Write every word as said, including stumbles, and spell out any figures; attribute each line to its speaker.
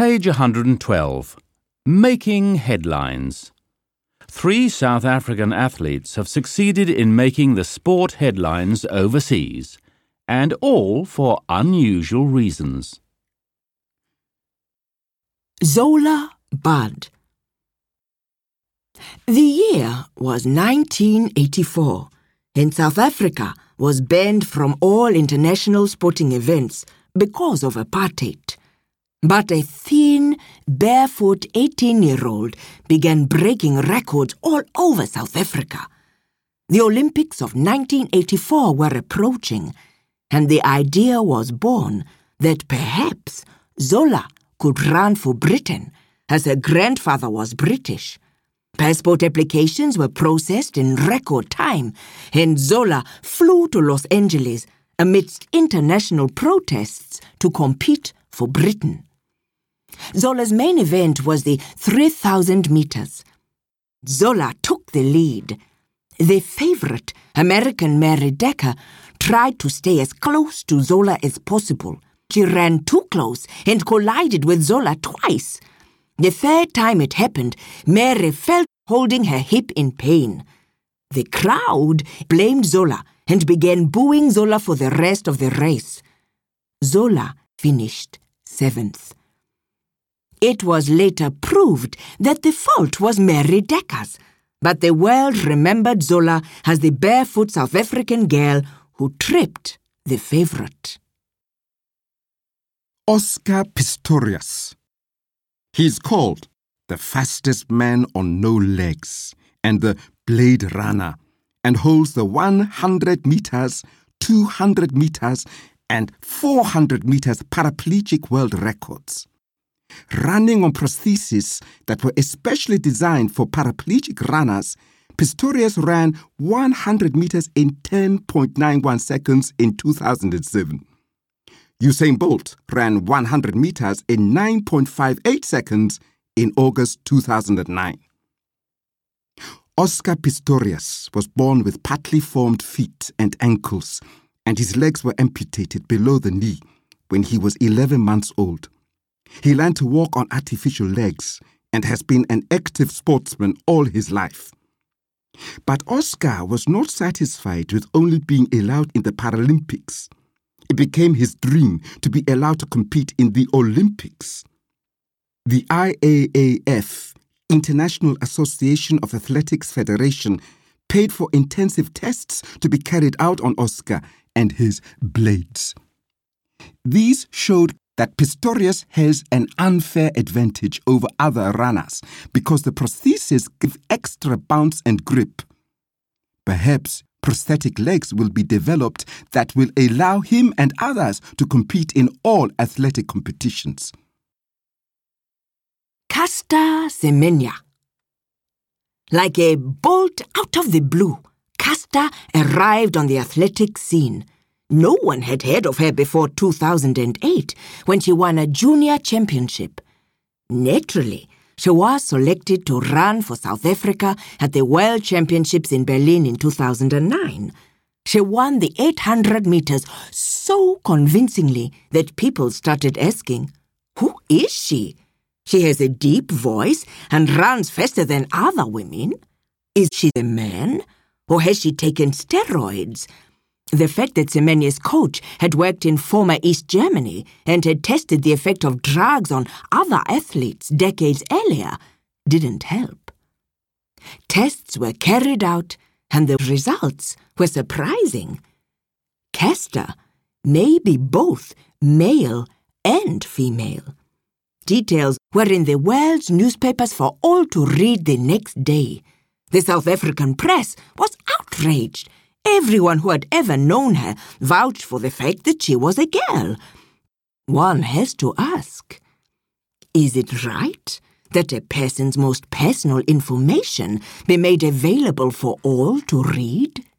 Speaker 1: Page one hundred twelve. Making headlines. Three South African athletes have succeeded in making the sport headlines overseas, and all for unusual reasons.
Speaker 2: Zola Budd. The year was nineteen eighty-four, and South Africa was banned from all international sporting events because of apartheid. But a thin, barefoot eighteen-year-old began breaking records all over South Africa. The Olympics of nineteen eighty-four were approaching, and the idea was born that perhaps Zola could run for Britain, as her grandfather was British. Passport applications were processed in record time, and Zola flew to Los Angeles amidst international protests to compete for Britain. Zola's main event was the three thousand meters. Zola took the lead. The favorite, American Mary Decker, tried to stay as close to Zola as possible. She ran too close and collided with Zola twice. The third time it happened, Mary felt holding her hip in pain. The crowd blamed Zola and began booing Zola for the rest of the race. Zola finished seventh. It was later proved that the fault was Mary Decker's, but the world remembered Zola as the barefoot South African girl who tripped the favorite.
Speaker 3: Oscar Pistorius. He is called the fastest man on no legs and the Blade Runner, and holds the one hundred meters, two hundred meters, and four hundred meters paraplegic world records. Running on prostheses that were especially designed for paraplegic runners, Pistorius ran one hundred meters in ten point nine one seconds in two thousand seven. Usain Bolt ran one hundred meters in nine point five eight seconds in August two thousand nine. Oscar Pistorius was born with partly formed feet and ankles, and his legs were amputated below the knee when he was eleven months old. He learned to walk on artificial legs and has been an active sportsman all his life. But Oscar was not satisfied with only being allowed in the Paralympics. It became his dream to be allowed to compete in the Olympics. The I A A F, International Association of Athletics Federation, paid for intensive tests to be carried out on Oscar and his blades. These showed that Pistorius has an unfair advantage over other runners because the prostheses give extra bounce and grip. Perhaps prosthetic legs will be developed that will allow him and others to compete in all athletic competitions.
Speaker 2: Caster Semenya. Like a bolt out of the blue, Caster arrived on the athletic scene. No one had heard of her before two thousand eight, when she won a junior championship. Naturally, she was selected to run for South Africa at the World Championships in Berlin in two thousand nine. She won the eight hundred meters so convincingly that people started asking, "Who is she? She has a deep voice and runs faster than other women. Is she a man? Or has she taken steroids?" The fact that Semenya's coach had worked in former East Germany and had tested the effect of drugs on other athletes decades earlier didn't help. Tests were carried out and the results were surprising. Caster may be both male and female. Details were in the world's newspapers for all to read the next day. The South African press was outraged. Everyone who had ever known her vouched for the fact that she was a girl. One has to ask, is it right that a person's most personal information be made available for all to read?